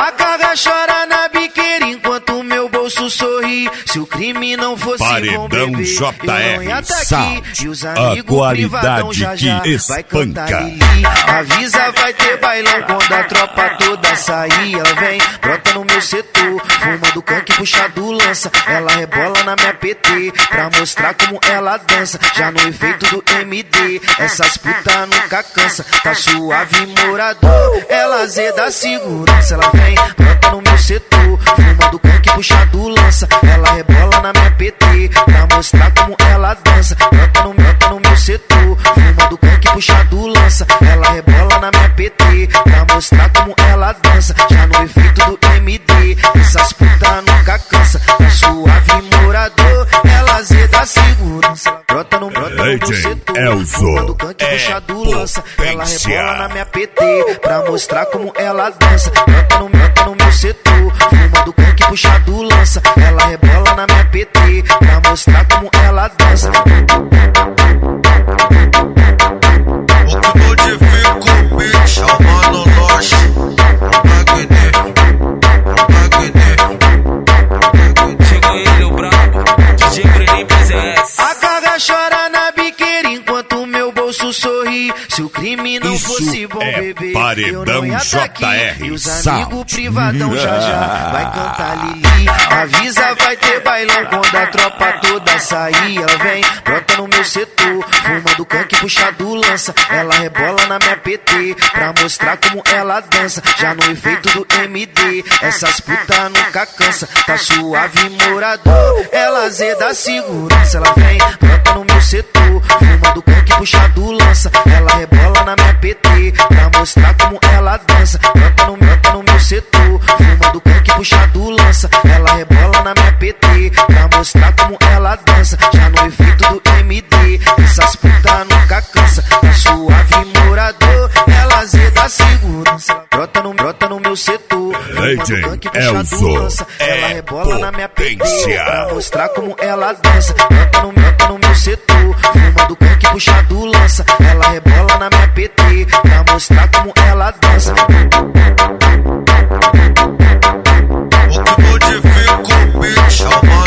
A carga chora na biqueira enquanto o meu bolso sorri. Se o crime não fosse Paredão bom, bebê, JR eu não ia tá aqui. Sound, E os a amigos qualidade privadão já que vai cantar espanca. Lili. Avisa, vai ter bailão quando a tropa toda sair. Ela vem, brota no meu setor, fumando canque, puxado lança. Ela rebola na minha PT, pra mostrar como ela dança. Já no efeito do MD, essas putas nunca cansa. Tá suave, morador, ela zeda a segurança. Ela vem, brota no meu setor, fumando canque, puxado lança. Ela rebola na minha PT, pra mostrar como ela dança. Brota no meu setor, fumando canque, puxado lança. Ela rebola na minha PT, pra mostrar como ela dança. Já no efeito do MD, essas putas nunca cansa. Tá suave, morador, ela zeda a segurança. Brota no meu setor, fumando canque, puxado lança. Ela rebola na minha PT, pra mostrar como ela dança. Brota no meu setor, fumando canque, puxado lança. Ela rebola na minha PT, pra mostrar como ela dança. O que modifica o beat é o Mano Loche, o Magné. Chegou ele, o brabo, DJ Breninho PZS. A carga chora na biqueira enquanto o meu bolso sorri. Se o crime não fosse bom, bebê, eu não ia tá aqui. E os amigos privadão já vai cantar Lili. Avisa, vai ter bailão quando a tropa toda sair. Ela vem, brota no meu setor, fumando canque, puxado lança. Ela rebola na minha PT, pra mostrar como ela dança. Já no efeito do MD, essas putas nunca cansa. Tá suave, morador, ela zeda a segurança. Ela vem, brota no meu setor, fumando canque, puxado lança. Ela rebola na minha PT, pra mostrar como ela dança. Brota no meu setor, fumando canque, puxado lança. Ela rebola na minha PT, pra mostrar como ela dança. Já no efeito do MD, essas putas nunca cansa. Tá suave, morador, ela zeda a segurança. Brota no meu setor, fumando canque, puxado lança. Ela rebola na minha PT, pra mostrar como ela dança. Brota no meu setor, fumando canque, puxado lança. Ela rebola na minha PT, pra mostrar como ela dança. O que modifica o beat é o Mano